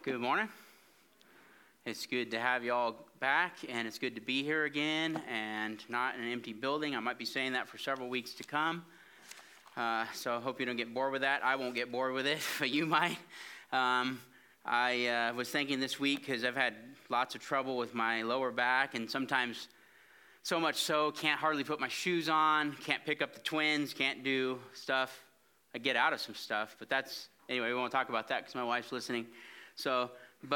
Good morning. It's good to have you all back, and it's good to be here again and not in an empty building. I might be saying that for several weeks to come, so I hope you don't get bored with that. I won't get bored with it, but you might. I was thinking this week, because I've had lots of trouble with my lower back, and sometimes so much so, can't hardly put my shoes on, can't pick up the twins, can't do stuff. I get out of some stuff, but anyway, we won't talk about that because my wife's listening. So,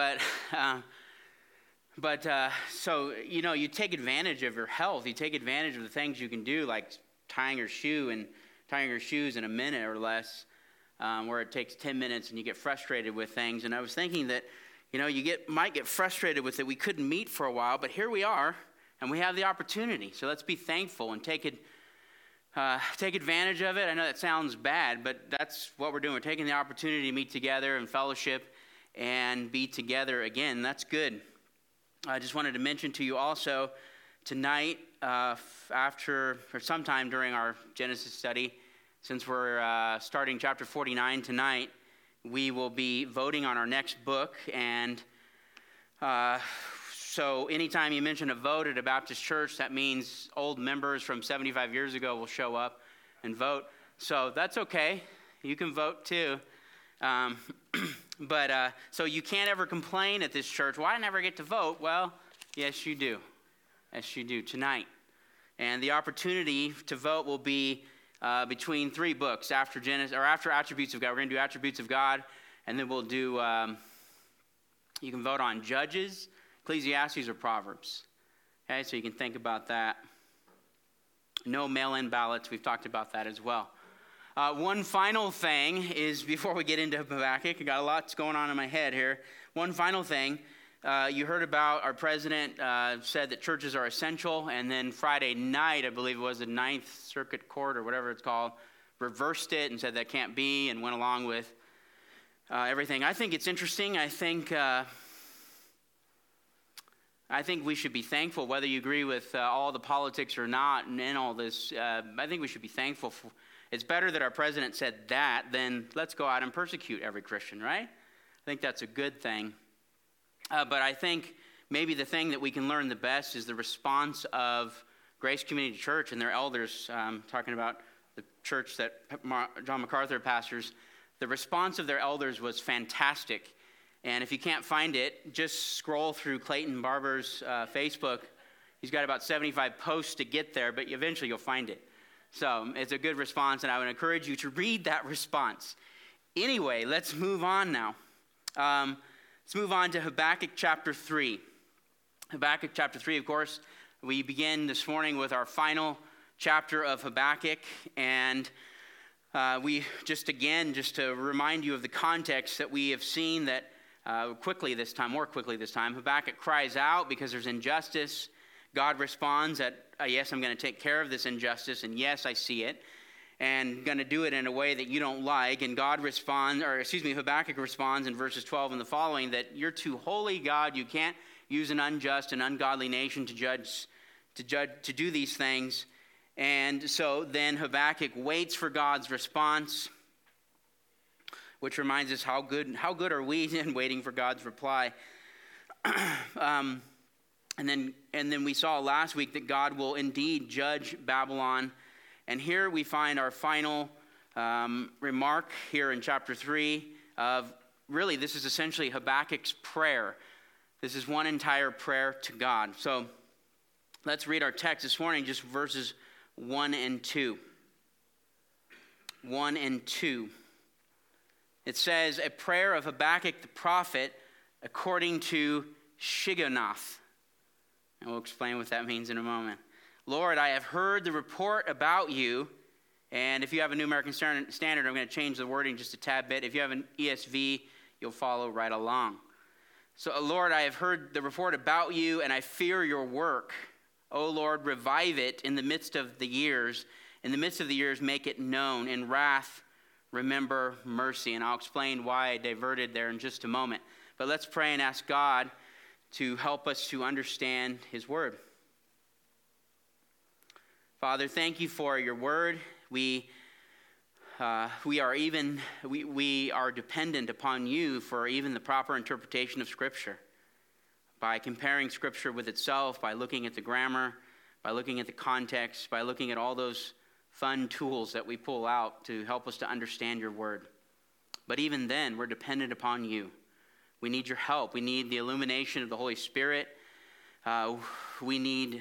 so, you take advantage of your health. You take advantage of the things you can do, like tying your shoes in a minute or less, where it takes 10 minutes and you get frustrated with things. And I was thinking that, might get frustrated with it. We couldn't meet for a while, but here we are, and we have the opportunity. So let's be thankful and take advantage of it. I know that sounds bad, but that's what we're doing. We're taking the opportunity to meet together and fellowship and be together again. That's good. I just wanted to mention to you also tonight, sometime during our Genesis study, since we're starting chapter 49 tonight, we will be voting on our next book. And so anytime you mention a vote at a Baptist church, that means old members from 75 years ago will show up and vote. So that's okay. You can vote too. So you can't ever complain at this church, well, I never get to vote. Well, yes, you do. Yes, you do tonight. And the opportunity to vote will be between three books after Attributes of God. We're going to do Attributes of God, and then we'll do, you can vote on Judges, Ecclesiastes, or Proverbs. Okay, so you can think about that. No mail-in ballots. We've talked about that as well. One final thing is, before we get into Habakkuk, I got a lot going on in my head here. One final thing, you heard about our president said that churches are essential, and then Friday night, I believe it was the Ninth Circuit Court or whatever it's called, reversed it and said that can't be, and went along with everything. I think it's interesting. I think we should be thankful, whether you agree with all the politics or not, and all this. I think we should be thankful for. It's better that our president said that than let's go out and persecute every Christian, right? I think that's a good thing. But I think maybe the thing that we can learn the best is the response of Grace Community Church and their elders, talking about the church that John MacArthur pastors. The response of their elders was fantastic. And if you can't find it, just scroll through Clayton Barber's Facebook. He's got about 75 posts to get there, but eventually you'll find it. So it's a good response, and I would encourage you to read that response. Anyway, let's move on now. Let's move on to Habakkuk chapter 3. Habakkuk chapter 3, of course, we begin this morning with our final chapter of Habakkuk, and just to remind you of the context that we have seen that more quickly this time, Habakkuk cries out because there's injustice. God responds that, yes, I'm going to take care of this injustice, and yes, I see it, and going to do it in a way that you don't like. And Habakkuk responds in verses 12 and the following that you're too holy, God. You can't use an unjust and ungodly nation to do these things. And so then Habakkuk waits for God's response, which reminds us how good are we in waiting for God's reply. And then we saw last week that God will indeed judge Babylon. And here we find our final remark here in chapter 3 of, really, this is essentially Habakkuk's prayer. This is one entire prayer to God. So let's read our text this morning, just verses 1 and 2. 1 and 2. It says, a prayer of Habakkuk the prophet according to Shigionoth. And we'll explain what that means in a moment. Lord, I have heard the report about you. And if you have a New American Standard, I'm going to change the wording just a tad bit. If you have an ESV, you'll follow right along. So, Lord, I have heard the report about you, and I fear your work. O Lord, revive it in the midst of the years. In the midst of the years, make it known. In wrath, remember mercy. And I'll explain why I diverted there in just a moment. But let's pray and ask God to help us to understand his word. Father, thank you for your word. We we are dependent upon you for even the proper interpretation of Scripture. By comparing Scripture with itself, by looking at the grammar, by looking at the context, by looking at all those fun tools that we pull out to help us to understand your word. But even then, we're dependent upon you. We need your help. We need the illumination of the Holy Spirit. We need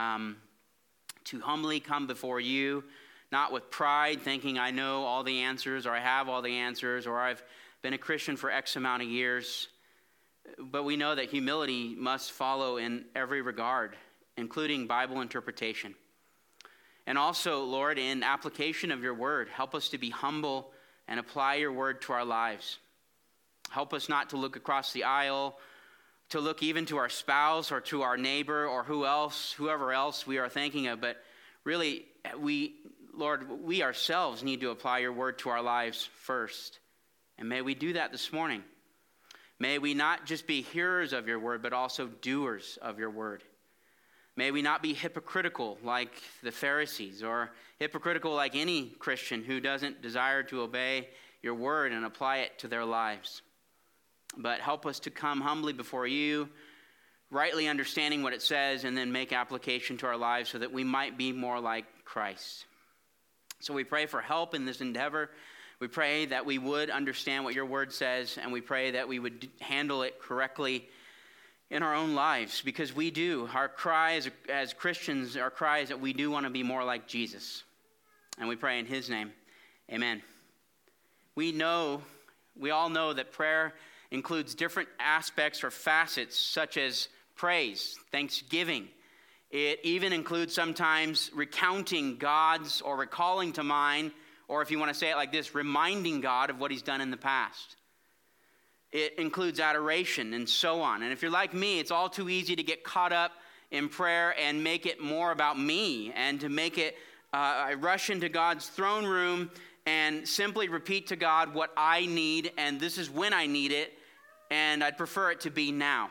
to humbly come before you, not with pride, thinking I know all the answers, or I have all the answers, or I've been a Christian for X amount of years. But we know that humility must follow in every regard, including Bible interpretation. And also, Lord, in application of your word, help us to be humble and apply your word to our lives. Help us not to look across the aisle, to look even to our spouse or to our neighbor or whoever else we are thinking of, but really, Lord, we ourselves need to apply your word to our lives first. And may we do that this morning. May we not just be hearers of your word, but also doers of your word. May we not be hypocritical like the Pharisees, or hypocritical like any Christian who doesn't desire to obey your word and apply it to their lives. But help us to come humbly before you, rightly understanding what it says, and then make application to our lives so that we might be more like Christ. So we pray for help in this endeavor. We pray that we would understand what your word says, and we pray that we would handle it correctly in our own lives, because we do. Our cry as Christians, our cry is that we do want to be more like Jesus. And we pray in his name. Amen. We all know that prayer includes different aspects or facets, such as praise, thanksgiving. It even includes sometimes recounting God's, or recalling to mind, or if you want to say it like this, reminding God of what he's done in the past. It includes adoration and so on. And if you're like me, it's all too easy to get caught up in prayer and make it more about me, and to make it, I rush into God's throne room and simply repeat to God what I need, and this is when I need it, and I'd prefer it to be now.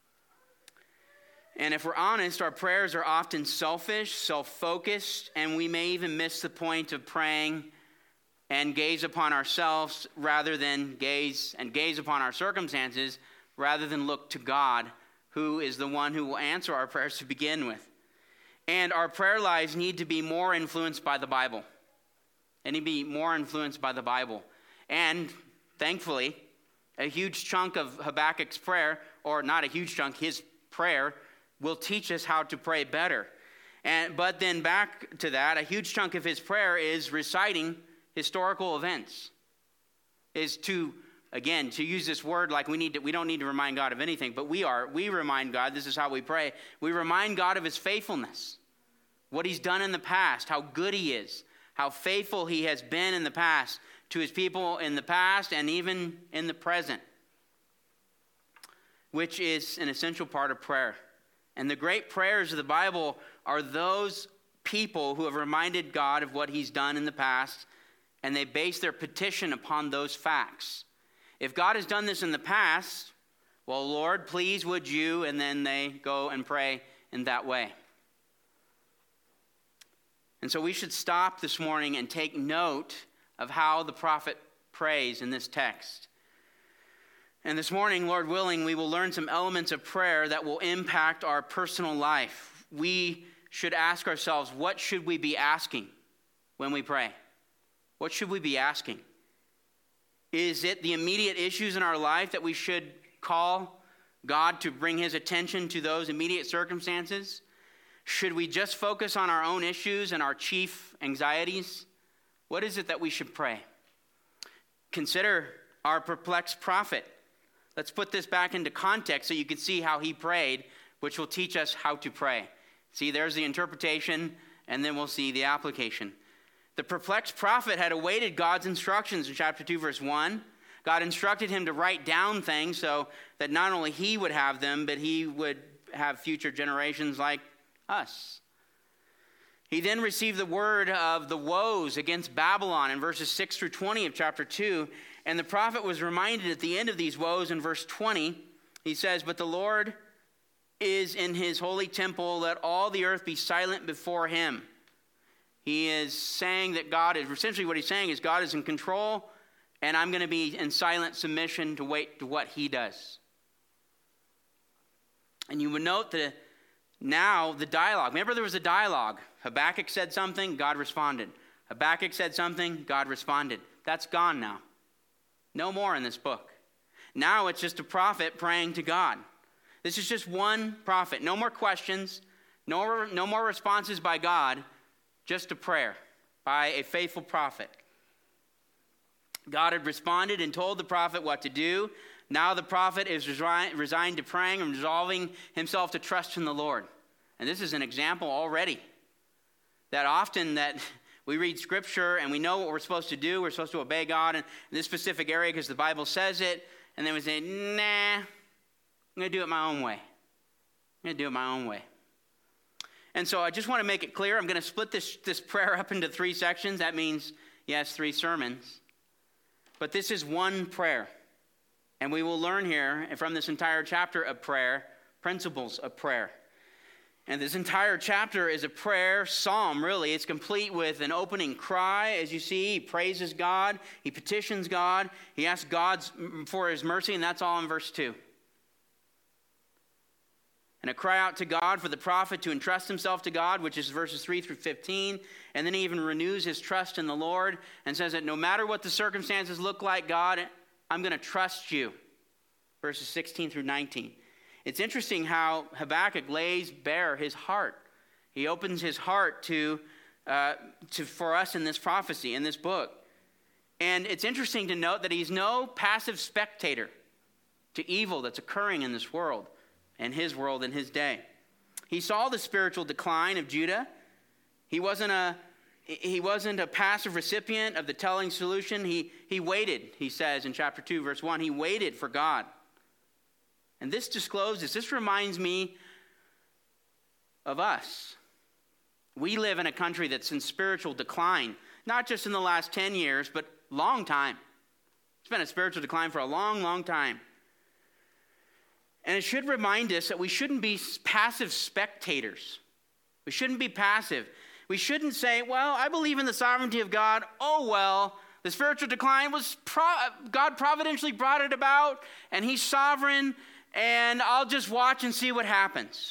And if we're honest, our prayers are often selfish, self-focused, and we may even miss the point of praying and gaze upon ourselves rather than gaze upon our circumstances, rather than look to God, who is the one who will answer our prayers to begin with. And our prayer lives need to be more influenced by the Bible. They need to be more influenced by the Bible. And thankfully, a huge chunk of Habakkuk's prayer, or not a huge chunk, his prayer, will teach us how to pray better. But then back to that, a huge chunk of his prayer is reciting historical events. Is to use this word like we don't need to remind God of anything, but we remind God, this is how we pray. We remind God of his faithfulness, what he's done in the past, how good he is, how faithful he has been in the past to his people in the past and even in the present, which is an essential part of prayer. And the great prayers of the Bible are those people who have reminded God of what he's done in the past, and they base their petition upon those facts. If God has done this in the past, well, Lord, please would you, and then they go and pray in that way. And so we should stop this morning and take note of how the prophet prays in this text. And this morning, Lord willing, we will learn some elements of prayer that will impact our personal life. We should ask ourselves, what should we be asking when we pray? What should we be asking? Is it the immediate issues in our life that we should call God to bring his attention to those immediate circumstances? Should we just focus on our own issues and our chief anxieties? What is it that we should pray? Consider our perplexed prophet. Let's put this back into context so you can see how he prayed, which will teach us how to pray. See, there's the interpretation, and then we'll see the application. The perplexed prophet had awaited God's instructions in chapter 2, verse 1. God instructed him to write down things so that not only he would have them, but he would have future generations like us. He then received the word of the woes against Babylon in verses 6 through 20 of chapter 2. And the prophet was reminded at the end of these woes in verse 20. He says, "But the Lord is in his holy temple. Let all the earth be silent before him." He is saying that God is, essentially what he's saying is God is in control, and I'm going to be in silent submission to wait to what he does. And you would note that now the dialogue. Remember there was a dialogue. Habakkuk said something, God responded. Habakkuk said something, God responded. That's gone now. No more in this book. Now it's just a prophet praying to God. This is just one prophet. No more questions, no more responses by God, just a prayer by a faithful prophet. God had responded and told the prophet what to do. Now the prophet is resigned to praying and resolving himself to trust in the Lord. And this is an example already that often that we read Scripture and we know what we're supposed to do. We're supposed to obey God in this specific area because the Bible says it. And then we say, nah, I'm going to do it my own way. I'm going to do it my own way. And so I just want to make it clear. I'm going to split this prayer up into 3 sections. That means, yes, 3 sermons. But this is one prayer. And we will learn here from this entire chapter of prayer, principles of prayer. And this entire chapter is a prayer psalm, really. It's complete with an opening cry. As you see, he praises God. He petitions God. He asks God for his mercy, and that's all in verse 2. And a cry out to God for the prophet to entrust himself to God, which is verses 3 through 15. And then he even renews his trust in the Lord and says that no matter what the circumstances look like, God, I'm going to trust you. Verses 16 through 19. It's interesting how Habakkuk lays bare his heart. He opens his heart for us in this prophecy, in this book. And it's interesting to note that he's no passive spectator to evil that's occurring in this world and his world in his day. He saw the spiritual decline of Judah. He wasn't a passive recipient of the telling solution. He waited, he says in chapter 2, verse 1. He waited for God. And this reminds me of us. We live in a country that's in spiritual decline, not just in the last 10 years, but long time. It's been a spiritual decline for a long, long time. And it should remind us that we shouldn't be passive spectators. We shouldn't be passive. We shouldn't say, well, I believe in the sovereignty of God. Oh, well, the spiritual decline was God providentially brought it about, and he's sovereign, and I'll just watch and see what happens.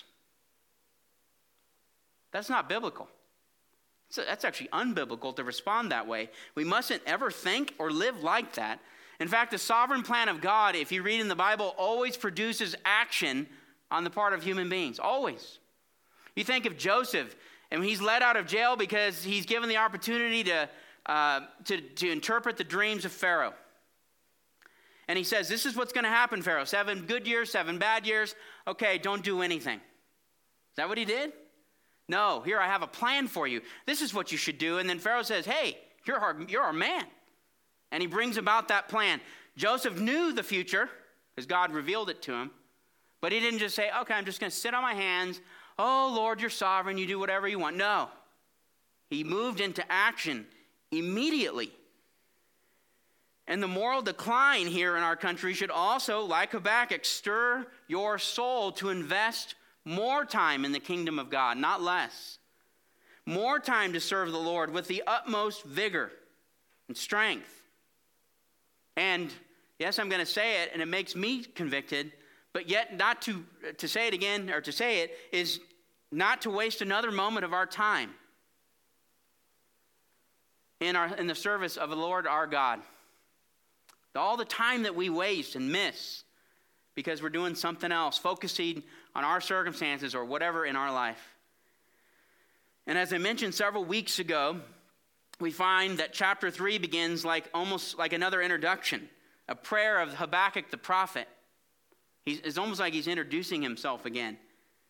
That's not biblical. That's actually unbiblical to respond that way. We mustn't ever think or live like that. In fact, the sovereign plan of God, if you read in the Bible, always produces action on the part of human beings. Always. You think of Joseph, and he's let out of jail because he's given the opportunity to interpret the dreams of Pharaoh. And he says, this is what's going to happen, Pharaoh. 7 good years, 7 bad years. Okay, don't do anything. Is that what he did? No, here I have a plan for you. This is what you should do. And then Pharaoh says, hey, you're our man. And he brings about that plan. Joseph knew the future because God revealed it to him. But he didn't just say, okay, I'm just going to sit on my hands. Oh, Lord, you're sovereign. You do whatever you want. No. He moved into action immediately. And the moral decline here in our country should also, like Habakkuk, stir your soul to invest more time in the kingdom of God, not less. More time to serve the Lord with the utmost vigor and strength. And yes, I'm going to say it, and it makes me convicted, but yet not to say it again, or to say it, is not to waste another moment of our time in the service of the Lord our God. All the time that we waste and miss because we're doing something else, focusing on our circumstances or whatever in our life. And as I mentioned several weeks ago, we find that chapter 3 begins almost like another introduction, a prayer of Habakkuk the prophet. It's almost like he's introducing himself again.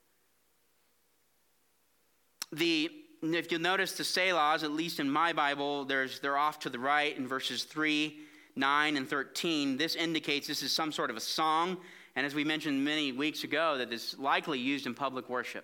If you'll notice the Selahs, at least in my Bible, they're off to the right in verses 3, 9, and 13. This indicates this is some sort of a song, and as we mentioned many weeks ago, that it's likely used in public worship.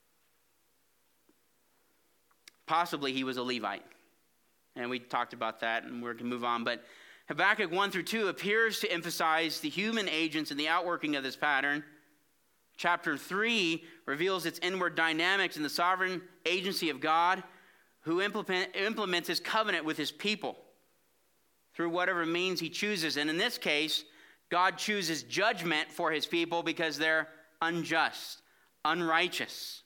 Possibly he was a Levite, and we talked about that, and we're going to move on. But Habakkuk 1 through 2 appears to emphasize the human agents and the outworking of this pattern. Chapter 3 reveals its inward dynamics and the sovereign agency of God. who implements his covenant with his people through whatever means he chooses. And in this case, God chooses judgment for his people because they're unjust, unrighteous.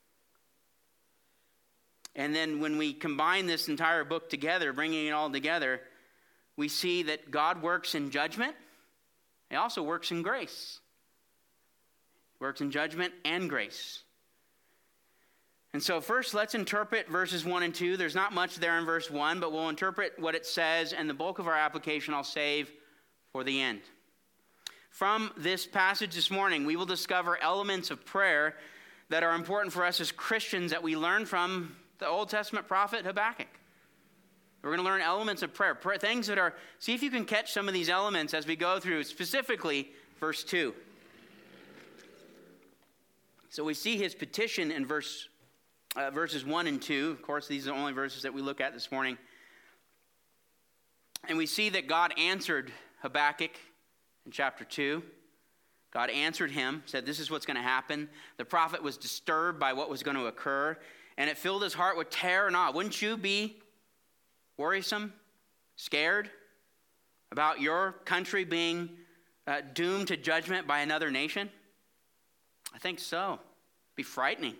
And then when we combine this entire book together, bringing it all together, we see that God works in judgment. He also works in grace. He works in judgment and grace. And so first, let's interpret verses 1 and 2. There's not much there in verse 1, but we'll interpret what it says, and the bulk of our application I'll save for the end. From this passage this morning, we will discover elements of prayer that are important for us as Christians that we learn from the Old Testament prophet Habakkuk. We're going to learn elements of prayer, things that are, see if you can catch some of these elements as we go through, specifically verse 2. So we see his petition in verses 1 and 2. Of course, these are the only verses that we look at this morning. And we see that God answered Habakkuk in chapter 2. God answered him, said, this is what's going to happen. The prophet was disturbed by what was going to occur, and it filled his heart with terror and awe. Wouldn't you be worrisome, scared about your country being doomed to judgment by another nation? I think so. It'd be frightening.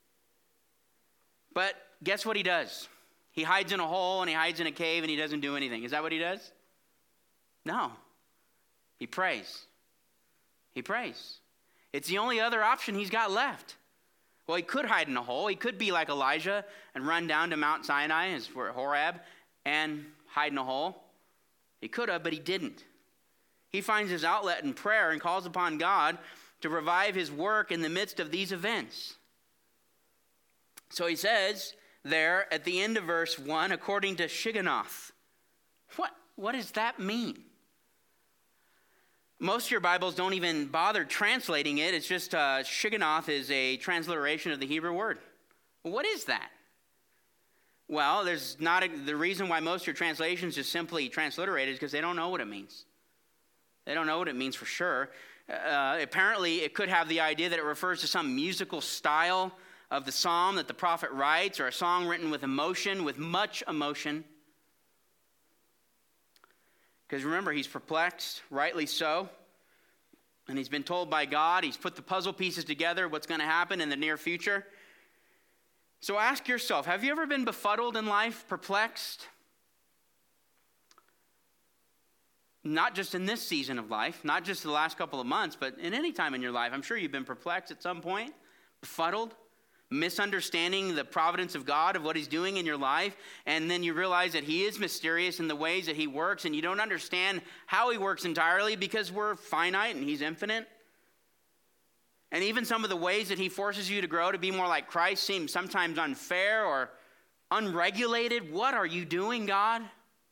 But guess what he does? He hides in a hole and he hides in a cave and he doesn't do anything. Is that what he does? No. He prays. He prays. It's the only other option he's got left. Well, he could hide in a hole. He could be like Elijah and run down to Mount Sinai, as for Horeb, and hide in a hole. He could have, but he didn't. He finds his outlet in prayer and calls upon God to revive his work in the midst of these events. So he says there at the end of verse 1, according to Shigionoth. What does that mean? Most of your Bibles don't even bother translating it. It's just Shigionoth is a transliteration of the Hebrew word. What is that? Well, there's not the reason why most of your translations just simply transliterate is because they don't know what it means. They don't know what it means for sure. Apparently, it could have the idea that it refers to some musical style of the psalm that the prophet writes, or a song written with emotion, with much emotion. Because remember, he's perplexed, rightly so. And he's been told by God, he's put the puzzle pieces together, what's going to happen in the near future. So ask yourself, have you ever been befuddled in life, perplexed? Not just in this season of life, not just the last couple of months, but in any time in your life. I'm sure you've been perplexed at some point, befuddled, misunderstanding the providence of God, of what he's doing in your life, and then you realize that he is mysterious in the ways that he works, and you don't understand how he works entirely because we're finite and he's infinite. And even some of the ways that he forces you to grow to be more like Christ seem sometimes unfair or unregulated. What are you doing, God?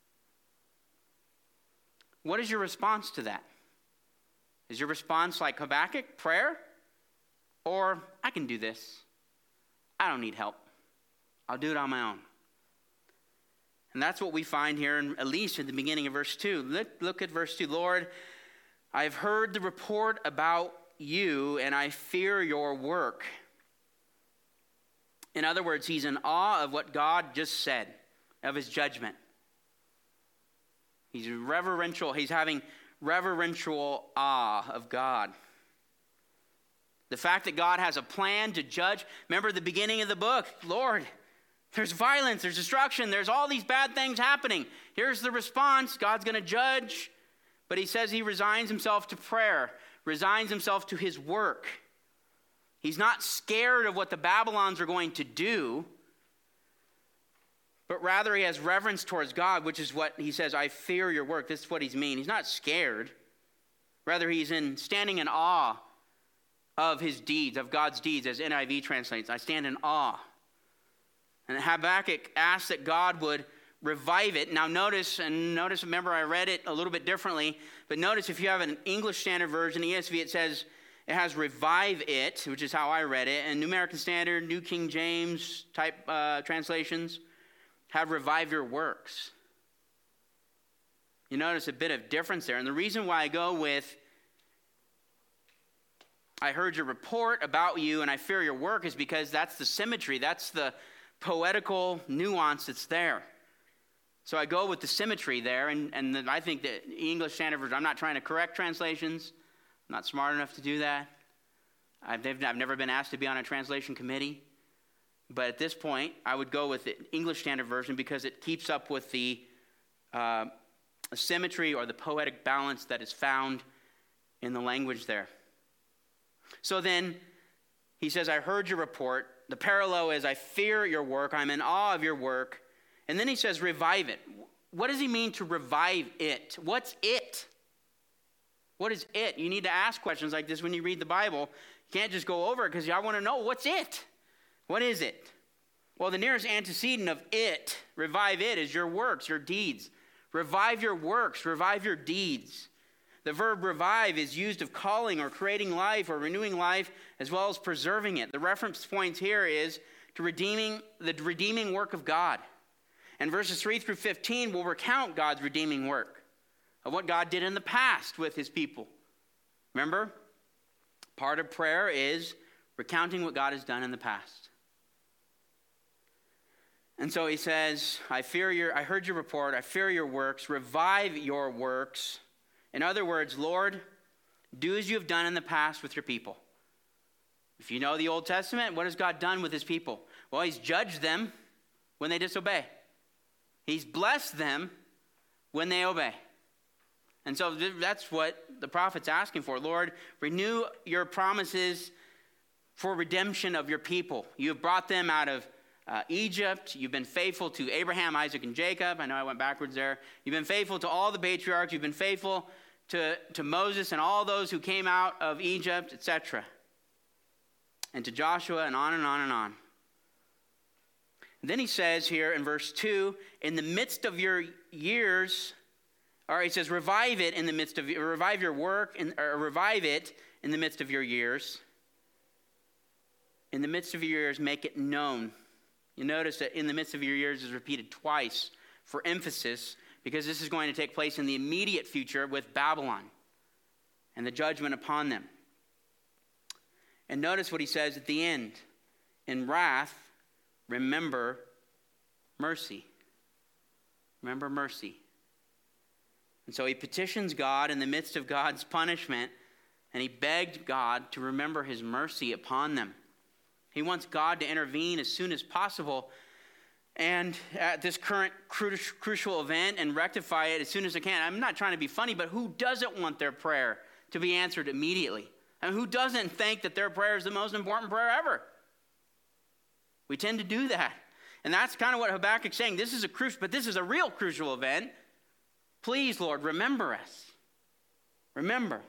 What is your response to that? Is your response like Habakkuk, prayer? Or, I can do this. I don't need help. I'll do it on my own. And that's what we find here, at least at the beginning of verse 2. Look at verse 2. Lord, I've heard the report about you, and I fear your work. In other words, he's in awe of what God just said, of his judgment. He's having reverential awe of God. The fact that God has a plan to judge. Remember the beginning of the book. Lord, there's violence, there's destruction, there's all these bad things happening. Here's the response. God's going to judge. But he says he resigns himself to prayer, resigns himself to his work. He's not scared of what the Babylons are going to do, but rather he has reverence towards God, which is what he says, I fear your work. This is what he's mean. He's not scared. Rather, he's standing in awe of his deeds, of God's deeds, as NIV translates. I stand in awe. And Habakkuk asks that God would revive it. Now notice, remember I read it a little bit differently, but notice if you have an English Standard Version, ESV, it says it has revive it, which is how I read it, and New American Standard, New King James type translations have revive your works. You notice a bit of difference there. And the reason why I go with I heard your report about you and I fear your work is because that's the symmetry. That's the poetical nuance that's there. So I go with the symmetry there, and I think that English Standard Version, I'm not trying to correct translations. I'm not smart enough to do that. I've never been asked to be on a translation committee. But at this point, I would go with the English Standard Version because it keeps up with the symmetry or the poetic balance that is found in the language there. So then, he says, I heard your report. The parallel is, I fear your work. I'm in awe of your work. And then he says, revive it. What does he mean to revive it? What's it? What is it? You need to ask questions like this when you read the Bible. You can't just go over it because I want to know, what's it? What is it? Well, the nearest antecedent of it, revive it, is your works, your deeds. Revive your works, revive your deeds. The verb revive is used of calling or creating life or renewing life as well as preserving it. The reference point here is to the redeeming work of God. And verses 3 through 15 will recount God's redeeming work of what God did in the past with his people. Remember, part of prayer is recounting what God has done in the past. And so he says, I heard your report, I fear your works, revive your works. In other words, Lord, do as you have done in the past with your people. If you know the Old Testament, what has God done with his people? Well, he's judged them when they disobey. He's blessed them when they obey. And so that's what the prophet's asking for. Lord, renew your promises for redemption of your people. You have brought them out of Egypt. You've been faithful to Abraham, Isaac, and Jacob. I know I went backwards there. You've been faithful to all the patriarchs. You've been faithful to Moses and all those who came out of Egypt, etc. And to Joshua, and on and on and on. And then he says here in verse 2, in the midst of your years, or he says, revive it in the midst of, revive your work, or revive it in the midst of your years. In the midst of your years, make it known. You notice that in the midst of your years is repeated twice for emphasis, because this is going to take place in the immediate future with Babylon and the judgment upon them. And notice what he says at the end. In wrath, remember mercy. Remember mercy. And so he petitions God in the midst of God's punishment, and he begged God to remember his mercy upon them. He wants God to intervene as soon as possible and at this current crucial event and rectify it as soon as it can. I'm not trying to be funny, but who doesn't want their prayer to be answered immediately? And who doesn't think that their prayer is the most important prayer ever? We tend to do that. And that's kind of what Habakkuk's saying. This is a real crucial event. Please, Lord, remember us. Remember.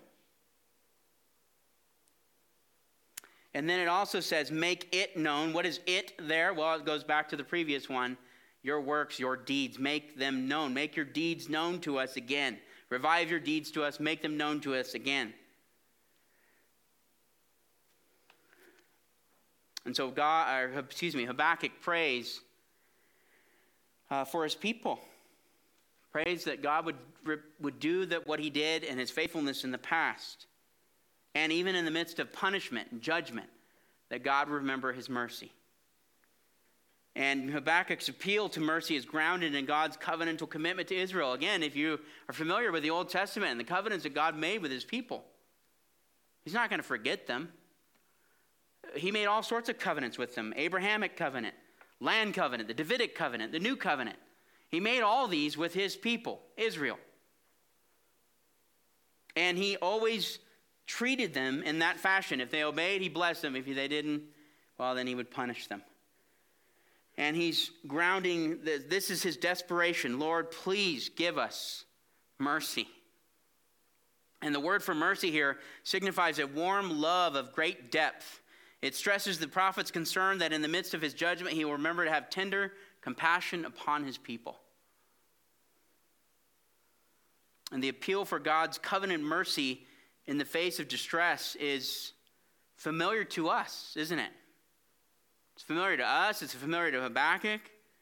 And then it also says, make it known. What is it there? Well, it goes back to the previous one. Your works, your deeds, make them known. Make your deeds known to us again. Revive your deeds to us. Make them known to us again. And so Habakkuk prays for his people. Prays that God would do what he did in his faithfulness in the past. And even in the midst of punishment and judgment, that God would remember his mercy. And Habakkuk's appeal to mercy is grounded in God's covenantal commitment to Israel. Again, if you are familiar with the Old Testament and the covenants that God made with his people, he's not going to forget them. He made all sorts of covenants with them. Abrahamic covenant, land covenant, the Davidic covenant, the new covenant. He made all these with his people, Israel. And he always treated them in that fashion. If they obeyed, he blessed them. If they didn't, well, then he would punish them. And he's grounding, this is his desperation. Lord, please give us mercy. And the word for mercy here signifies a warm love of great depth. It stresses the prophet's concern that in the midst of his judgment, he will remember to have tender compassion upon his people. And the appeal for God's covenant mercy in the face of distress is familiar to us, isn't it? It's familiar to us. It's familiar to Habakkuk.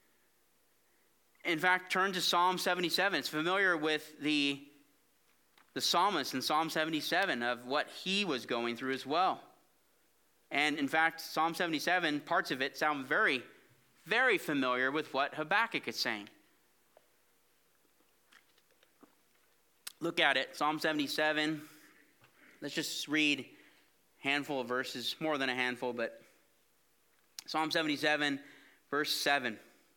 In fact, turn to Psalm 77. It's familiar with the psalmist in Psalm 77 of what he was going through as well. And in fact, Psalm 77, parts of it sound very very familiar with what Habakkuk is saying. Look at it, Psalm 77. Let's just read a handful of verses, more than a handful, but Psalm 77, verse 7.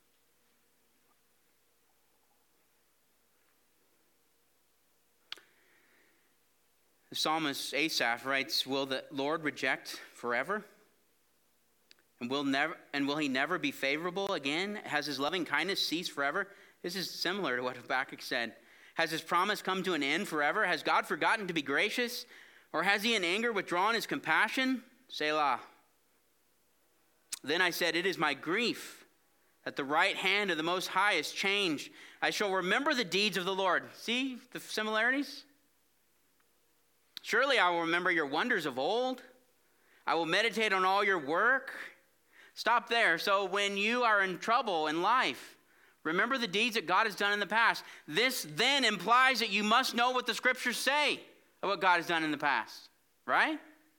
The psalmist Asaph writes, "Will the Lord reject forever? And will he never be favorable again? Has his loving kindness ceased forever?" This is similar to what Habakkuk said. Has his promise come to an end forever? Has God forgotten to be gracious? Or has he in anger withdrawn his compassion? Selah. Then I said, it is my grief that the right hand of the Most High is changed. I shall remember the deeds of the Lord. See the similarities? Surely I will remember your wonders of old. I will meditate on all your work. Stop there. So when you are in trouble in life, remember the deeds that God has done in the past. This then implies that you must know what the scriptures say of what God has done in the past, right?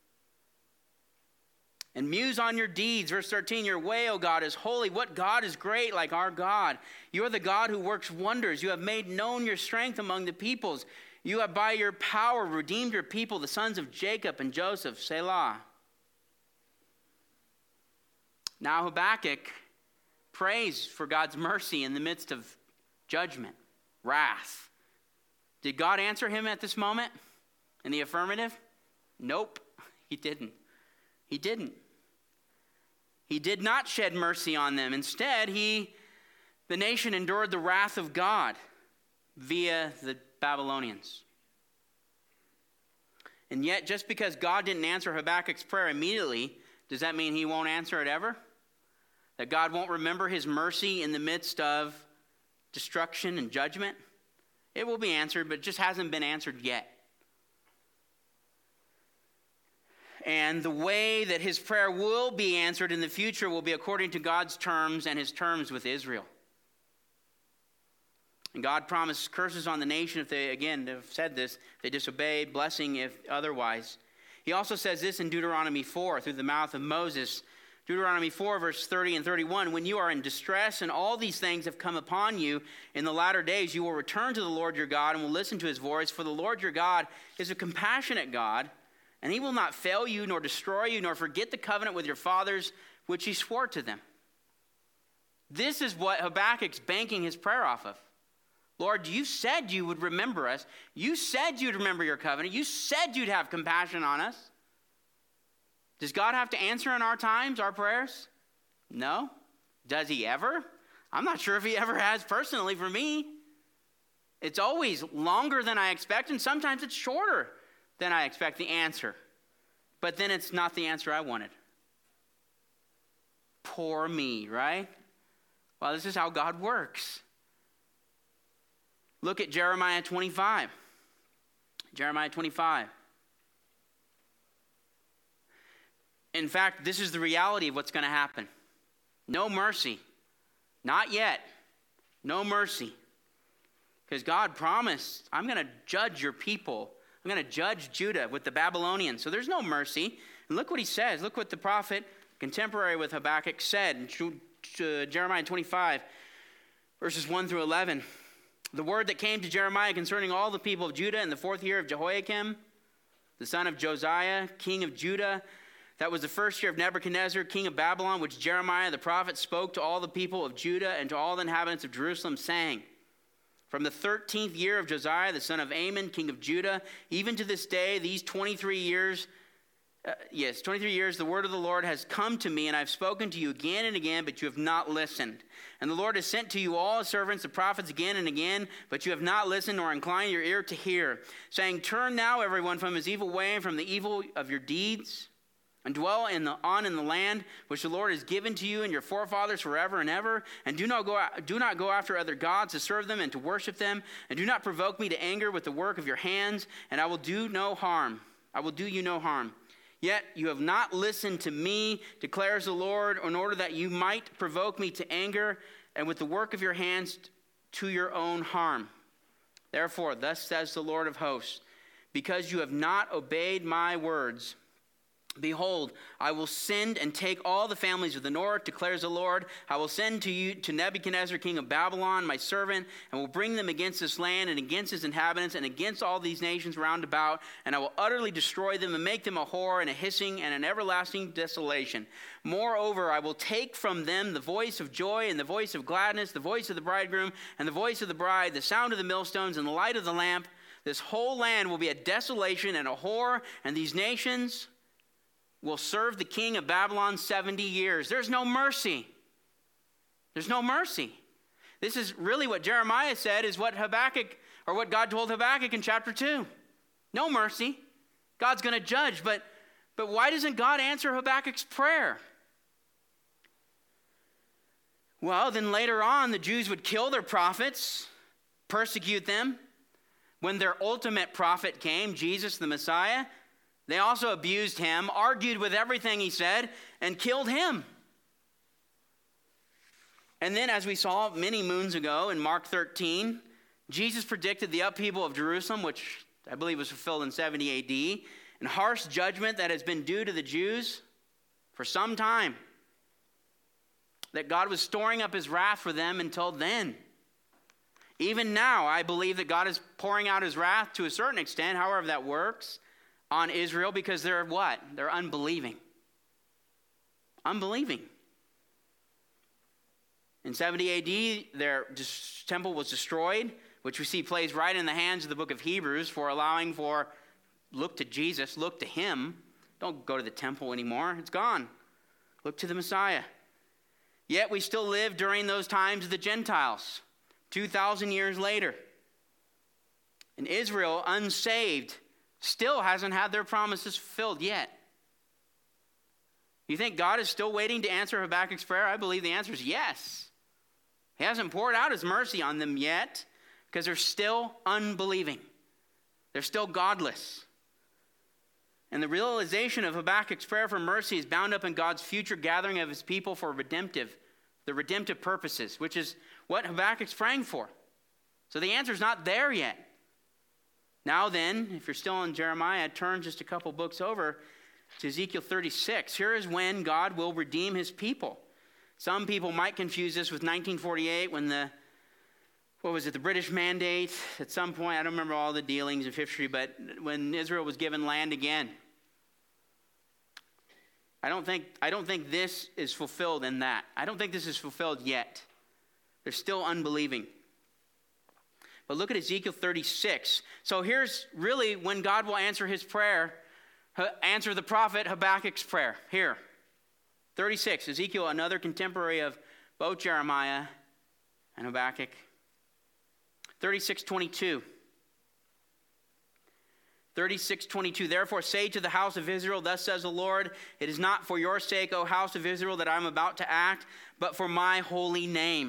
And muse on your deeds. Verse 13, your way, O God, is holy. What God is great like our God? You are the God who works wonders. You have made known your strength among the peoples. You have by your power redeemed your people, the sons of Jacob and Joseph. Selah. Now Habakkuk prays for God's mercy in the midst of judgment, wrath. Did God answer him at this moment in the affirmative? Nope, he didn't. He didn't. He did not shed mercy on them. Instead, the nation endured the wrath of God via the Babylonians. And yet, just because God didn't answer Habakkuk's prayer immediately, does that mean he won't answer it ever? That God won't remember his mercy in the midst of destruction and judgment? It will be answered, but it just hasn't been answered yet. And the way that his prayer will be answered in the future will be according to God's terms and his terms with Israel. And God promised curses on the nation if they, again, have said this, if they disobey, blessing if otherwise. He also says this in Deuteronomy 4 through the mouth of Moses. Deuteronomy 4, verse 30 and 31, when you are in distress and all these things have come upon you in the latter days, you will return to the Lord your God and will listen to his voice. For the Lord your God is a compassionate God, and he will not fail you, nor destroy you, nor forget the covenant with your fathers, which he swore to them. This is what Habakkuk's banking his prayer off of. Lord, you said you would remember us. You said you'd remember your covenant. You said you'd have compassion on us. Does God have to answer in our times, our prayers? No. Does he ever? I'm not sure if he ever has personally for me. It's always longer than I expect, and sometimes it's shorter than I expect the answer. But then it's not the answer I wanted. Poor me, right? Well, this is how God works. Look at Jeremiah 25. Jeremiah 25. In fact, this is the reality of what's going to happen. No mercy. Not yet. No mercy. Because God promised, I'm going to judge your people. I'm going to judge Judah with the Babylonians. So there's no mercy. And look what he says. Look what the prophet, contemporary with Habakkuk, said in Jeremiah 25, verses 1 through 11. The word that came to Jeremiah concerning all the people of Judah in the 4th year of Jehoiakim, the son of Josiah, king of Judah. That was the 1st year of Nebuchadnezzar, king of Babylon, which Jeremiah the prophet spoke to all the people of Judah and to all the inhabitants of Jerusalem, saying, from the 13th year of Josiah, the son of Amon, king of Judah, even to this day, these 23 years, the word of the Lord has come to me, and I've spoken to you again and again, but you have not listened. And the Lord has sent to you all his servants, the prophets, again and again, but you have not listened nor inclined your ear to hear, saying, turn now everyone from his evil way and from the evil of your deeds, and dwell in the land which the Lord has given to you and your forefathers forever and ever. And do not go after other gods to serve them and to worship them. And do not provoke me to anger with the work of your hands, and I will do you no harm. Yet you have not listened to me, declares the Lord, in order that you might provoke me to anger and with the work of your hands to your own harm. Therefore, thus says the Lord of hosts, because you have not obeyed my words, Behold, I will send and take all the families of the north, declares the Lord. I will send to Nebuchadnezzar, king of Babylon, my servant, and will bring them against this land and against its inhabitants and against all these nations round about. And I will utterly destroy them and make them a horror and a hissing and an everlasting desolation. Moreover, I will take from them the voice of joy and the voice of gladness, the voice of the bridegroom and the voice of the bride, the sound of the millstones and the light of the lamp. This whole land will be a desolation and a horror, and these nations will serve the king of Babylon 70 years. There's no mercy. There's no mercy. This is really what Jeremiah said is what Habakkuk, or what God told Habakkuk in chapter 2. No mercy. God's going to judge. But why doesn't God answer Habakkuk's prayer? Well, then later on, the Jews would kill their prophets, persecute them. When their ultimate prophet came, Jesus the Messiah, they also abused him, argued with everything he said, and killed him. And then, as we saw many moons ago in Mark 13, Jesus predicted the upheaval of Jerusalem, which I believe was fulfilled in 70 AD, and harsh judgment that has been due to the Jews for some time. That God was storing up his wrath for them until then. Even now, I believe that God is pouring out his wrath to a certain extent, however that works, on Israel, because they're what? They're unbelieving. Unbelieving. In 70 AD, their temple was destroyed, which we see plays right in the hands of the book of Hebrews for allowing for, look to Jesus, look to him. Don't go to the temple anymore. It's gone. Look to the Messiah. Yet we still live during those times of the Gentiles, 2,000 years later. And Israel, unsaved, still hasn't had their promises fulfilled yet. You think God is still waiting to answer Habakkuk's prayer? I believe the answer is yes. He hasn't poured out his mercy on them yet because they're still unbelieving. They're still godless. And the realization of Habakkuk's prayer for mercy is bound up in God's future gathering of his people for the redemptive purposes, which is what Habakkuk's praying for. So the answer is not there yet. Now then, if you're still in Jeremiah, turn just a couple books over to Ezekiel 36. Here is when God will redeem his people. Some people might confuse this with 1948 when the British Mandate at some point. I don't remember all the dealings of history, but when Israel was given land again. I don't think this is fulfilled in that. I don't think this is fulfilled yet. They're still unbelieving. But look at Ezekiel 36. So here's really when God will answer his prayer, answer the prophet Habakkuk's prayer. Here, 36, Ezekiel, another contemporary of both Jeremiah and Habakkuk. 36:22. 36:22. Therefore say to the house of Israel, thus says the Lord, it is not for your sake, O house of Israel, that I am about to act, but for my holy name.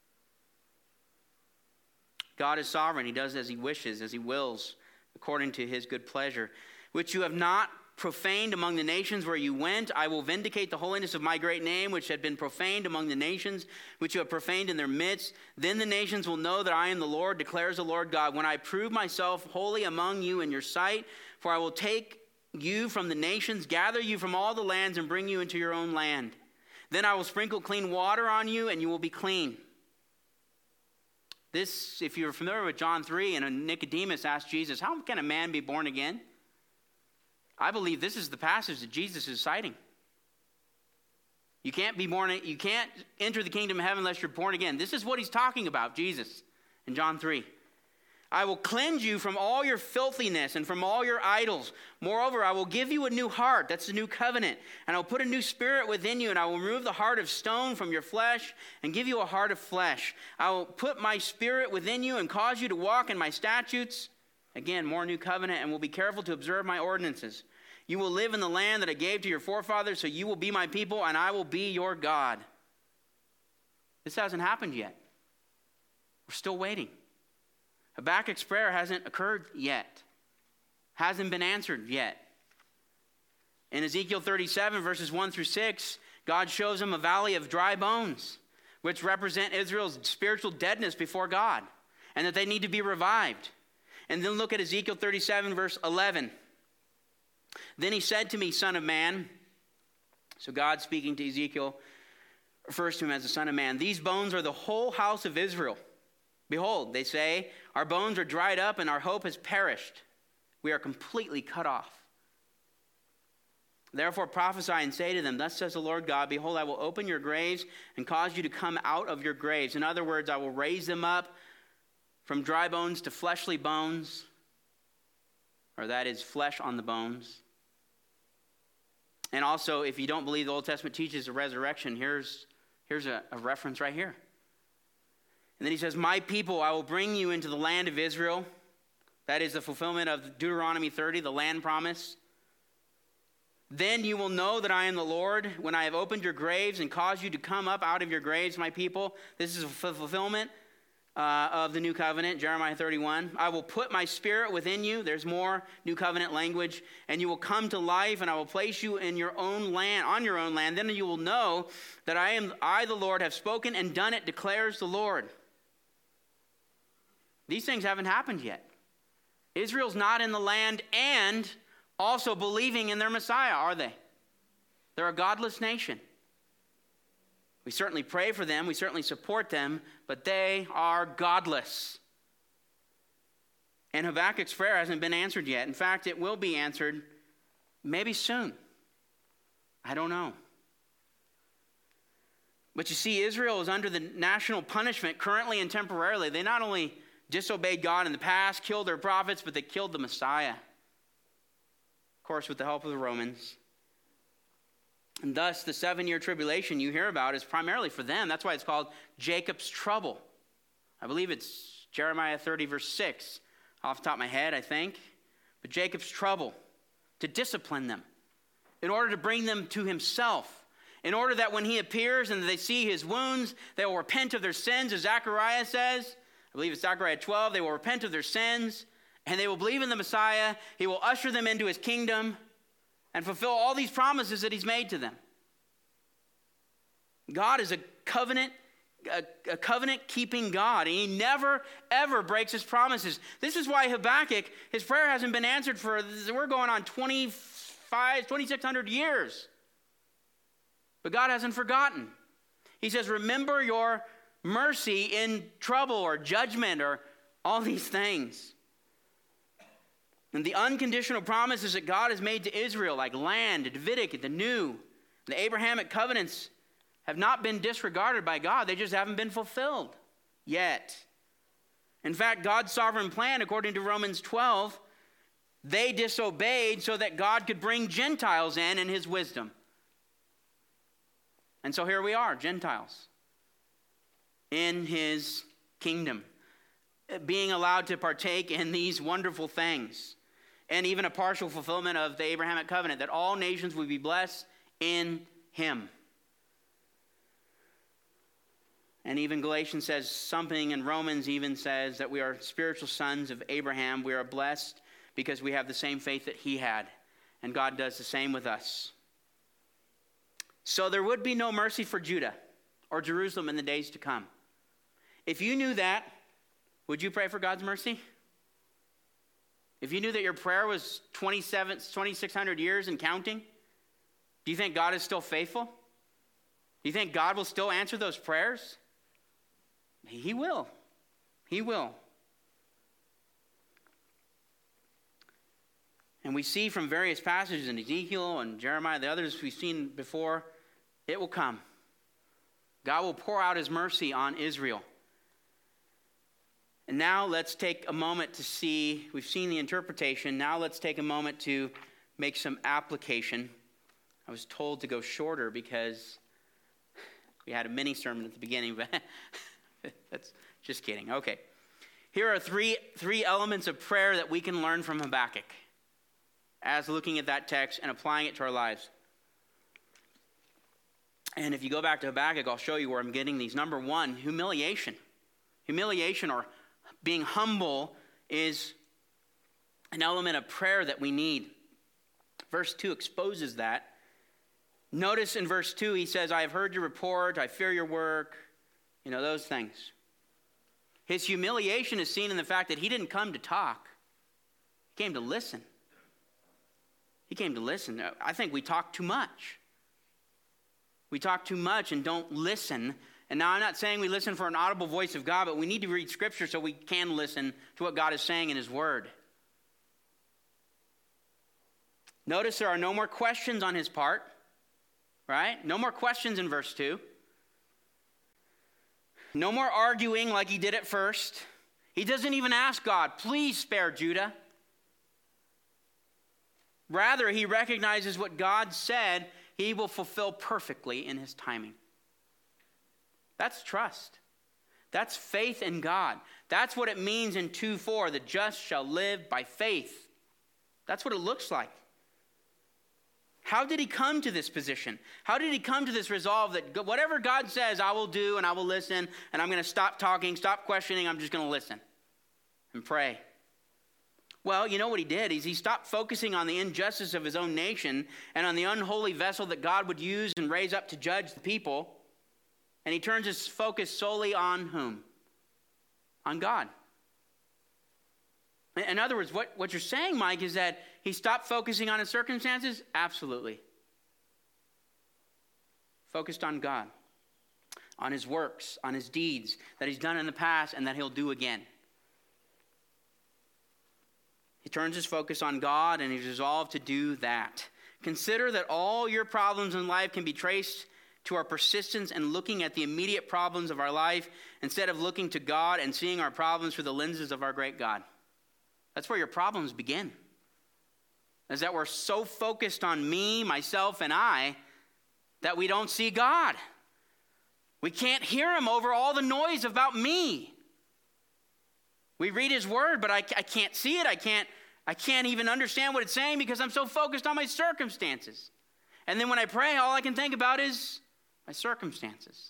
God is sovereign. He does as he wishes, as he wills, according to his good pleasure. Which you have not profaned among the nations where you went. I will vindicate the holiness of my great name, which had been profaned among the nations, which you have profaned in their midst. Then the nations will know that I am the Lord, declares the Lord God, when I prove myself holy among you in your sight. For I will take you from the nations, gather you from all the lands, and bring you into your own land. Then I will sprinkle clean water on you, and you will be clean. This, if you're familiar with John 3, and Nicodemus asked Jesus, how can a man be born again? I believe this is the passage that Jesus is citing. You can't enter the kingdom of heaven unless you're born again. This is what he's talking about, Jesus, in John 3. I will cleanse you from all your filthiness and from all your idols. Moreover, I will give you a new heart. That's the new covenant. And I'll put a new spirit within you, and I will remove the heart of stone from your flesh and give you a heart of flesh. I will put my spirit within you and cause you to walk in my statutes. Again, more new covenant, and will be careful to observe my ordinances. You will live in the land that I gave to your forefathers, so you will be my people, and I will be your God. This hasn't happened yet. We're still waiting. Habakkuk's prayer hasn't occurred yet. Hasn't been answered yet. In Ezekiel 37, verses 1 through 6, God shows him a valley of dry bones, which represent Israel's spiritual deadness before God, and that they need to be revived. And then look at Ezekiel 37, verse 11. Then he said to me, Son of man, so God speaking to Ezekiel refers to him as the Son of Man, these bones are the whole house of Israel. Behold, they say, our bones are dried up and our hope has perished. We are completely cut off. Therefore prophesy and say to them, thus says the Lord God, behold, I will open your graves and cause you to come out of your graves. In other words, I will raise them up from dry bones to fleshly bones, or that is flesh on the bones. And also, if you don't believe the Old Testament teaches a resurrection, here's a reference right here. And then he says, my people, I will bring you into the land of Israel. That is the fulfillment of Deuteronomy 30, the land promise. Then you will know that I am the Lord when I have opened your graves and caused you to come up out of your graves, my people. This is a fulfillment of the new covenant, Jeremiah 31. I will put my spirit within you. There's more new covenant language. And you will come to life, and I will place you in your own land, on your own land. Then you will know that I, the Lord, have spoken and done it, declares the Lord. These things haven't happened yet. Israel's not in the land and also believing in their Messiah, are they? They're a godless nation. We certainly pray for them, we certainly support them, but they are godless. And Habakkuk's prayer hasn't been answered yet. In fact, it will be answered maybe soon. I don't know. But you see, Israel is under the national punishment currently and temporarily. They not only disobeyed God in the past, killed their prophets, but they killed the Messiah. Of course, with the help of the Romans. And thus, the 7-year tribulation you hear about is primarily for them. That's why it's called Jacob's trouble. I believe it's Jeremiah 30, verse 6. Off the top of my head, I think. But Jacob's trouble, to discipline them, in order to bring them to himself, in order that when he appears and they see his wounds, they will repent of their sins, as Zechariah says. I believe it's Zechariah 12. They will repent of their sins, and they will believe in the Messiah. He will usher them into his kingdom and fulfill all these promises that he's made to them. God is a covenant-keeping God, and he never, ever breaks his promises. This is why Habakkuk, his prayer hasn't been answered we're going on 2,600 years. But God hasn't forgotten. He says, remember your mercy in trouble or judgment or all these things. And the unconditional promises that God has made to Israel, like land, the Davidic, the new, the Abrahamic covenants, have not been disregarded by God. They just haven't been fulfilled yet. In fact, God's sovereign plan, according to Romans 12, they disobeyed so that God could bring Gentiles in his wisdom. And so here we are, Gentiles, in his kingdom, being allowed to partake in these wonderful things. And even a partial fulfillment of the Abrahamic covenant, that all nations would be blessed in him. And even Galatians says something, and Romans even says that we are spiritual sons of Abraham. We are blessed because we have the same faith that he had. And God does the same with us. So there would be no mercy for Judah or Jerusalem in the days to come. If you knew that, would you pray for God's mercy? If you knew that your prayer was 2,600 years and counting, do you think God is still faithful? Do you think God will still answer those prayers? He will. He will. And we see from various passages in Ezekiel and Jeremiah, the others we've seen before, it will come. God will pour out his mercy on Israel. And now let's take a moment to see, we've seen the interpretation, now let's take a moment to make some application. I was told to go shorter because we had a mini sermon at the beginning, but that's just kidding. Okay. Here are three elements of prayer that we can learn from Habakkuk as looking at that text and applying it to our lives. And if you go back to Habakkuk, I'll show you where I'm getting these. Number one, humiliation. Humiliation, or being humble, is an element of prayer that we need. Verse 2 exposes that. Notice in verse 2, he says, I have heard your report, I fear your work, those things. His humiliation is seen in the fact that he didn't come to talk. He came to listen. He came to listen. I think we talk too much. We talk too much and don't listen. And now I'm not saying we listen for an audible voice of God, but we need to read Scripture so we can listen to what God is saying in His Word. Notice there are no more questions on His part, right? No more questions in verse 2. No more arguing like He did at first. He doesn't even ask God, please spare Judah. Rather, he recognizes what God said He will fulfill perfectly in His timing. That's trust. That's faith in God. That's what it means in 2:4, the just shall live by faith. That's what it looks like. How did he come to this position? How did he come to this resolve that whatever God says, I will do and I will listen, and I'm going to stop talking, stop questioning, I'm just going to listen and pray? Well, you know what he did is he stopped focusing on the injustice of his own nation and on the unholy vessel that God would use and raise up to judge the people. And he turns his focus solely on whom? On God. In other words, what you're saying, Mike, is that he stopped focusing on his circumstances? Absolutely. Focused on God, on His works, on His deeds that He's done in the past and that He'll do again. He turns his focus on God and he's resolved to do that. Consider that all your problems in life can be traced to our persistence and looking at the immediate problems of our life instead of looking to God and seeing our problems through the lenses of our great God. That's where your problems begin. Is that we're so focused on me, myself, and I that we don't see God. We can't hear Him over all the noise about me. We read His Word, but I can't see it. I can't even understand what it's saying because I'm so focused on my circumstances. And then when I pray, all I can think about is my circumstances.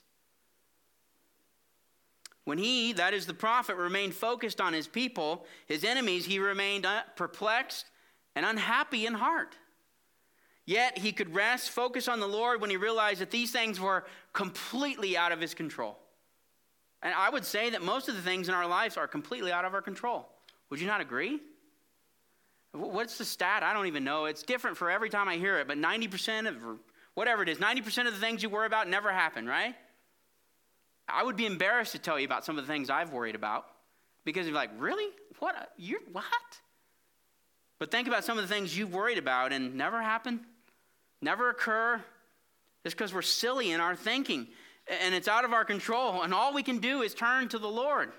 When he, that is the prophet, remained focused on his people, his enemies, he remained perplexed and unhappy in heart. Yet he could rest, focus on the Lord when he realized that these things were completely out of his control. And I would say that most of the things in our lives are completely out of our control. Would you not agree? What's the stat? I don't even know. It's different for every time I hear it, but 90% of, whatever it is, 90% of the things you worry about never happen, right? I would be embarrassed to tell you about some of the things I've worried about because you're like, really? What? What? But think about some of the things you've worried about and never happen, never occur, just because we're silly in our thinking. And it's out of our control. And all we can do is turn to the Lord.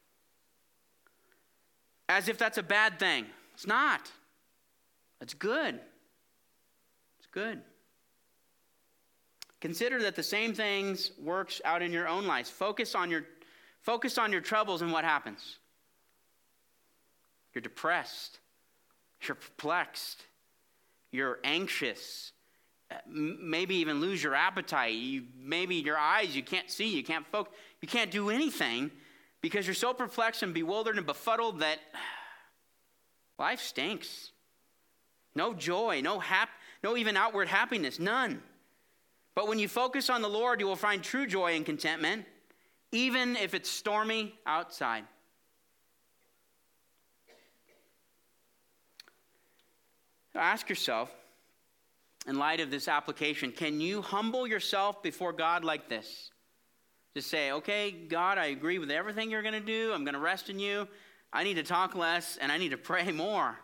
As if that's a bad thing. It's not. It's good. It's good. Consider that the same things works out in your own life. Focus on your troubles and what happens? You're depressed. You're perplexed. You're anxious. Maybe even lose your appetite. Maybe your eyes, you can't see, you can't focus, you can't do anything because you're so perplexed and bewildered and befuddled that life stinks. No joy, no even outward happiness, none. But when you focus on the Lord, you will find true joy and contentment, even if it's stormy outside. So ask yourself, in light of this application, can you humble yourself before God like this? Just say, okay, God, I agree with everything you're going to do. I'm going to rest in you. I need to talk less and I need to pray more.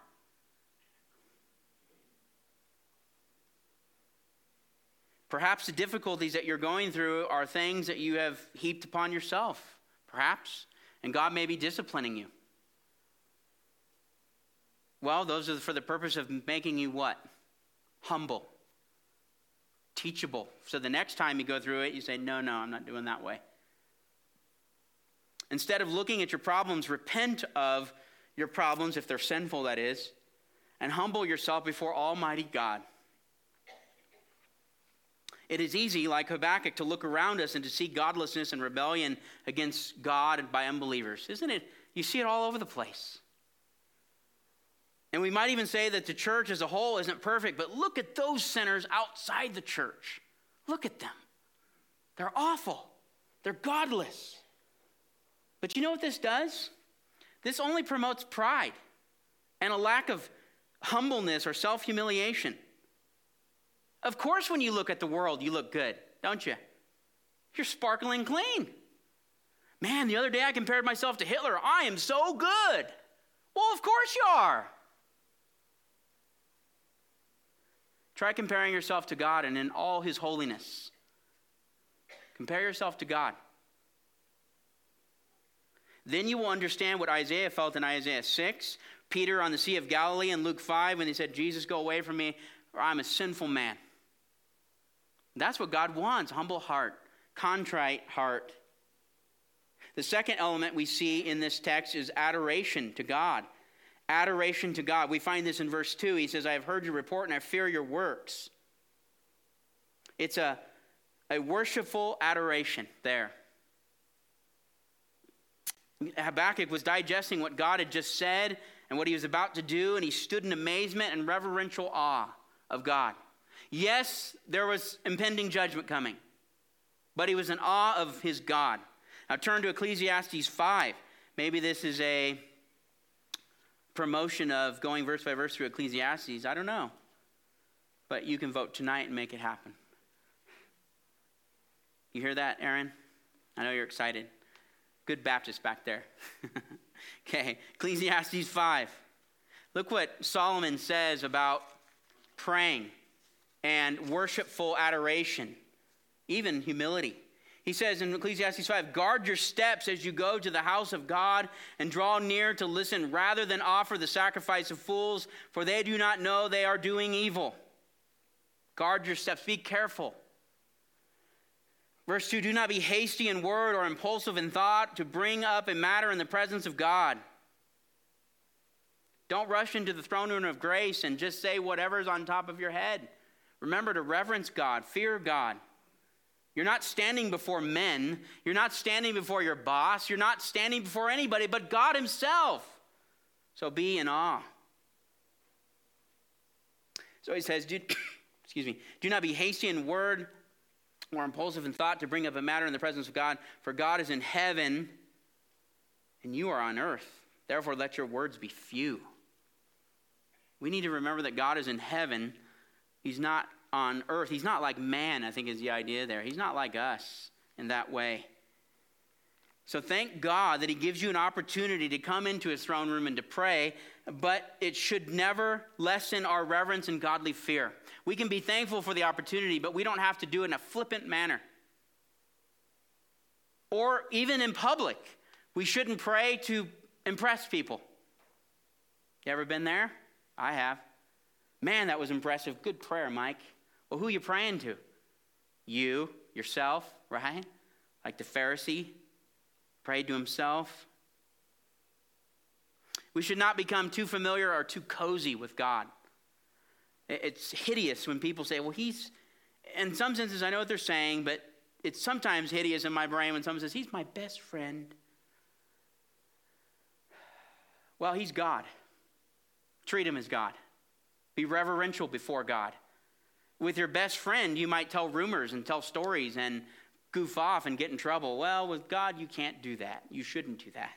Perhaps the difficulties that you're going through are things that you have heaped upon yourself, perhaps, and God may be disciplining you. Well, those are for the purpose of making you what? Humble. Teachable. So the next time you go through it, you say, no, I'm not doing that way. Instead of looking at your problems, repent of your problems, if they're sinful, that is, and humble yourself before Almighty God. It is easy, like Habakkuk, to look around us and to see godlessness and rebellion against God and by unbelievers. Isn't it? You see it all over the place. And we might even say that the church as a whole isn't perfect, but look at those sinners outside the church. Look at them. They're awful. They're godless. But you know what this does? This only promotes pride and a lack of humbleness or self-humiliation. Of course, when you look at the world, you look good, don't you? You're sparkling clean. Man, the other day I compared myself to Hitler. I am so good. Well, of course you are. Try comparing yourself to God and in all his holiness. Compare yourself to God. Then you will understand what Isaiah felt in Isaiah 6, Peter on the Sea of Galilee in Luke 5 when he said, Jesus, go away from me, for I'm a sinful man. That's what God wants, humble heart, contrite heart. The second element we see in this text is adoration to God. Adoration to God. We find this in verse 2. He says, I have heard your report and I fear your works. It's a worshipful adoration there. Habakkuk was digesting what God had just said and what he was about to do, and he stood in amazement and reverential awe of God. Yes, there was impending judgment coming, but he was in awe of his God. Now turn to Ecclesiastes 5. Maybe this is a promotion of going verse by verse through Ecclesiastes. I don't know. But you can vote tonight and make it happen. You hear that, Aaron? I know you're excited. Good Baptist back there. Okay, Ecclesiastes 5. Look what Solomon says about praying and worshipful adoration, even humility. He says in Ecclesiastes 5, guard your steps as you go to the house of God and draw near to listen rather than offer the sacrifice of fools, for they do not know they are doing evil. Guard your steps. Be careful. Verse 2, do not be hasty in word or impulsive in thought to bring up a matter in the presence of God. Don't rush into the throne room of grace and just say whatever's on top of your head. Remember to reverence God, fear God. You're not standing before men. You're not standing before your boss. You're not standing before anybody but God himself. So be in awe. So he says, do not be hasty in word or impulsive in thought to bring up a matter in the presence of God, for God is in heaven and you are on earth. Therefore, let your words be few. We need to remember that God is in heaven. He's not on earth. He's not like man, I think is the idea there. He's not like us in that way. So thank God that he gives you an opportunity to come into his throne room and to pray, but it should never lessen our reverence and godly fear. We can be thankful for the opportunity, but we don't have to do it in a flippant manner. Or even in public, we shouldn't pray to impress people. You ever been there? I have. Man, that was impressive. Good prayer, Mike. Well, who are you praying to? You, yourself, right? Like the Pharisee prayed to himself. We should not become too familiar or too cozy with God. It's hideous when people say, well, he's, in some senses I know what they're saying, but it's sometimes hideous in my brain when someone says, he's my best friend. Well, he's God. Treat him as God. Be reverential before God. With your best friend, you might tell rumors and tell stories and goof off and get in trouble. Well, with God, you can't do that. You shouldn't do that.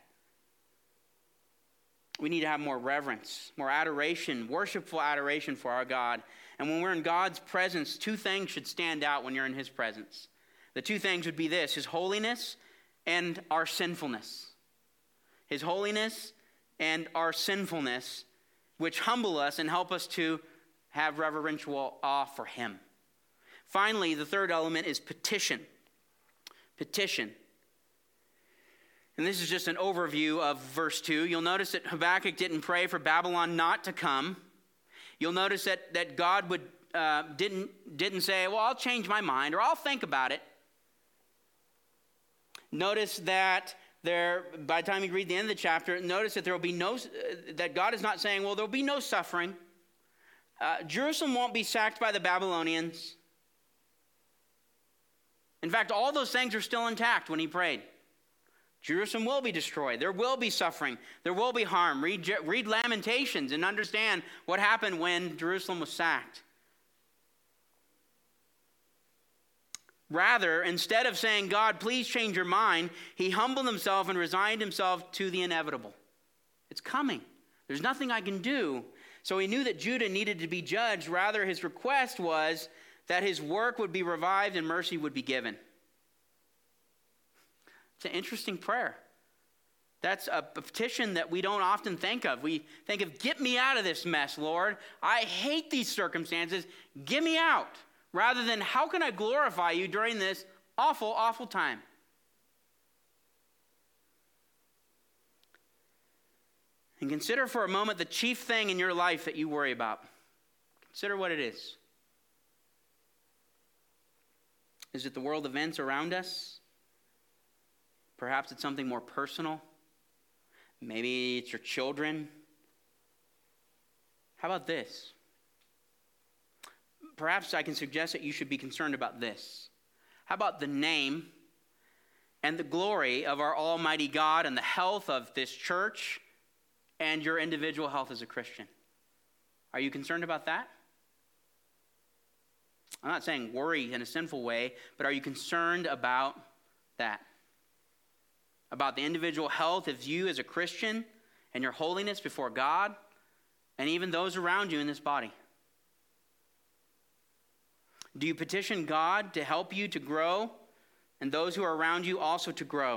We need to have more reverence, more adoration, worshipful adoration for our God. And when we're in God's presence, two things should stand out when you're in his presence. The two things would be this: his holiness and our sinfulness. His holiness and our sinfulness, which humble us and help us to have reverential awe for him. Finally, the third element is petition. Petition. And this is just an overview of verse 2. You'll notice that Habakkuk didn't pray for Babylon not to come. You'll notice that God didn't say, well, I'll change my mind or I'll think about it. Notice that by the time you read the end of the chapter, notice that there will be that God is not saying, well, there will be no suffering. Jerusalem won't be sacked by the Babylonians. In fact, all those things are still intact when he prayed. Jerusalem will be destroyed. There will be suffering. There will be harm. Read Lamentations and understand what happened when Jerusalem was sacked. Rather, instead of saying, God, please change your mind, he humbled himself and resigned himself to the inevitable. It's coming. There's nothing I can do. So he knew that Judah needed to be judged. Rather, his request was that his work would be revived and mercy would be given. It's an interesting prayer. That's a petition that we don't often think of. We think of, get me out of this mess, Lord. I hate these circumstances. Get me out. Rather than, how can I glorify you during this awful, awful time? And consider for a moment the chief thing in your life that you worry about. Consider what it is. Is it the world events around us? Perhaps it's something more personal. Maybe it's your children. How about this? Perhaps I can suggest that you should be concerned about this. How about the name and the glory of our Almighty God and the health of this church and your individual health as a Christian? Are you concerned about that? I'm not saying worry in a sinful way, but are you concerned about that? About the individual health of you as a Christian and your holiness before God and even those around you in this body? Do you petition God to help you to grow and those who are around you also to grow?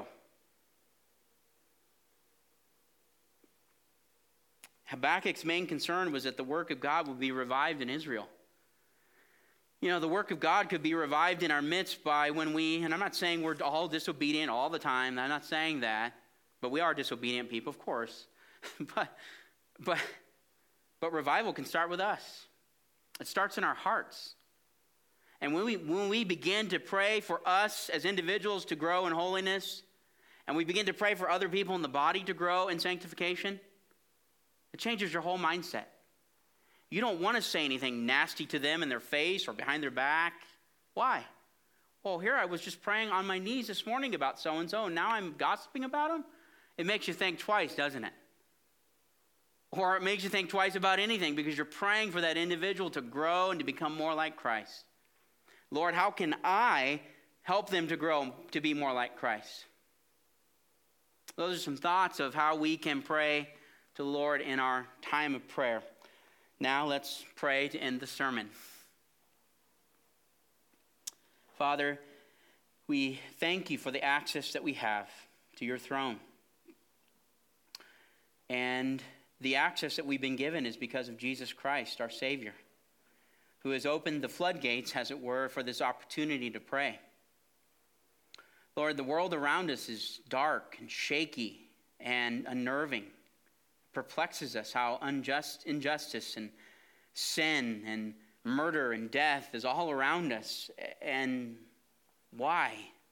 Habakkuk's main concern was that the work of God would be revived in Israel. You know, the work of God could be revived in our midst by when we, and I'm not saying we're all disobedient all the time. I'm not saying that. But we are disobedient people, of course. but revival can start with us. It starts in our hearts. And when we begin to pray for us as individuals to grow in holiness, and we begin to pray for other people in the body to grow in sanctification, it changes your whole mindset. You don't want to say anything nasty to them in their face or behind their back. Why? Well, here I was just praying on my knees this morning about so-and-so, and now I'm gossiping about them? It makes you think twice, doesn't it? Or it makes you think twice about anything because you're praying for that individual to grow and to become more like Christ. Lord, how can I help them to grow to be more like Christ? Those are some thoughts of how we can pray to the Lord in our time of prayer. Now let's pray to end the sermon. Father, we thank you for the access that we have to your throne. And the access that we've been given is because of Jesus Christ, our Savior, who has opened the floodgates, as it were, for this opportunity to pray. Lord, the world around us is dark and shaky and unnerving. Perplexes us how injustice and sin and murder and death is all around us. And why?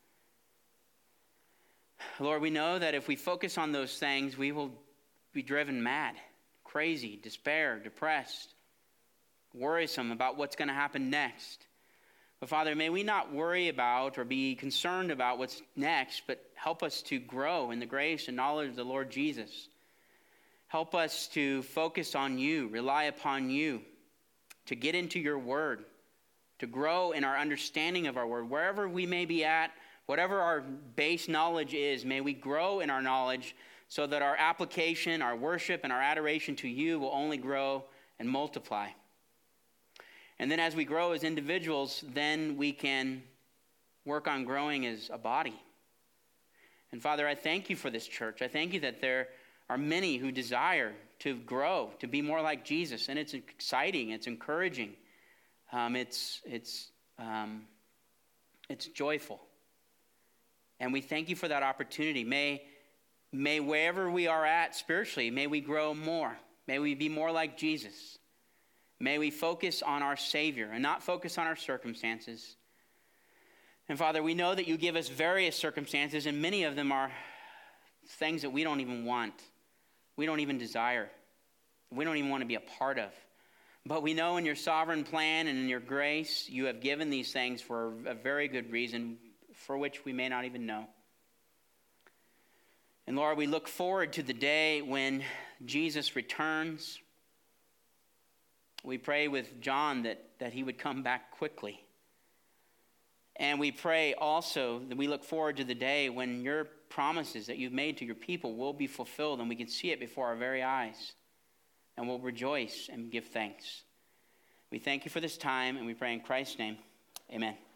Lord, we know that if we focus on those things, we will be driven mad, crazy, despair, depressed, worrisome about what's going to happen next. But Father, may we not worry about or be concerned about what's next, but help us to grow in the grace and knowledge of the Lord Jesus. Help us to focus on you, rely upon you, to get into your word, to grow in our understanding of our word. Wherever we may be at, whatever our base knowledge is, may we grow in our knowledge so that our application, our worship, and our adoration to you will only grow and multiply. And then as we grow as individuals, then we can work on growing as a body. And Father, I thank you for this church. I thank you that there are many who desire to grow, to be more like Jesus. And it's exciting. It's encouraging. It's joyful. And we thank you for that opportunity. May wherever we are at spiritually, may we grow more. May we be more like Jesus. May we focus on our Savior and not focus on our circumstances. And Father, we know that you give us various circumstances, and many of them are things that we don't even want. We don't even desire. We don't even want to be a part of. But we know in your sovereign plan and in your grace, you have given these things for a very good reason, for which we may not even know. And Lord, we look forward to the day when Jesus returns. We pray with John that he would come back quickly. And we pray also that we look forward to the day when your promises that you've made to your people will be fulfilled and we can see it before our very eyes. and we'll rejoice and give thanks. We thank you for this time, and we pray in Christ's name. Amen.